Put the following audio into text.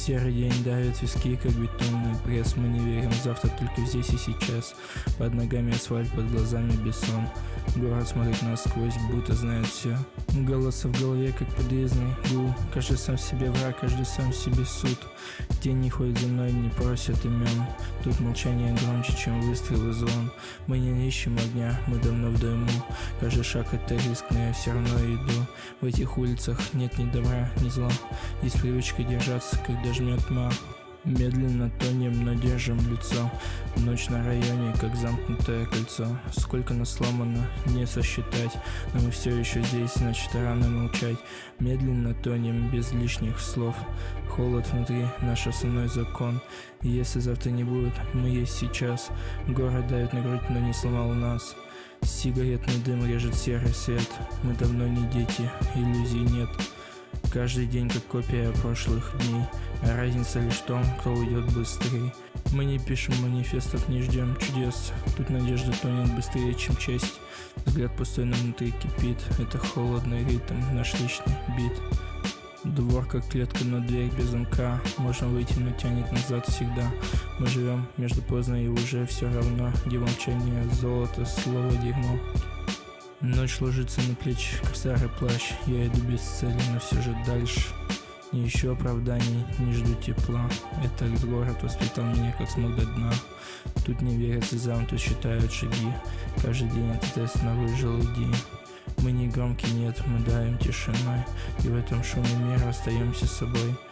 Серый день давит виски, как бетонный пресс. Мы не верим в завтра, только здесь и сейчас. Под ногами асфальт, под глазами бессон. Город смотрит насквозь, будто знает все. Голоса в голове, как подъездный гул. Каждый сам себе враг, каждый сам себе суд. Тень не ходит за мной, не просят имен. Тут молчание громче, чем выстрел и звон. Мы не ищем огня, мы давно в дыму. Каждый шаг это риск, но я все равно иду. В этих улицах нет ни добра, ни зла. Есть привычка держаться, когда жмет тьма. Медленно тонем, но держим лицо. Ночь на районе, как замкнутое кольцо. Сколько нас сломано, не сосчитать. Но мы все еще здесь, значит рано молчать. Медленно тонем, без лишних слов. Холод внутри, наш основной закон. И если завтра не будет, мы есть сейчас. Город давит на грудь, но не сломал нас. Сигаретный дым режет серый свет. Мы давно не дети, иллюзий нет. Каждый день как копия прошлых дней. А разница лишь в том, кто уйдет быстрее. Мы не пишем манифестов, не ждем чудес. Тут надежда тонет быстрее, чем честь. Взгляд пустой, но внутри кипит. Это холодный ритм, наш личный бит. Двор как клетка, но дверь без замка. Можно выйти, но тянет назад всегда. Мы живем между поздно и уже все равно. Где молчание, золото, слово дерьмо. Ночь ложится на плечи, как старый плащ. Я иду без цели, но все же дальше. Не ищу оправданий, не жду тепла. Этот город воспитал меня, как смог до дна. Тут не верят слезам, тут считают шаги. Каждый день это тест на выжил, иди. Мы не громкие, нет, мы даем тишиной. И в этом шуме мира остаемся собой.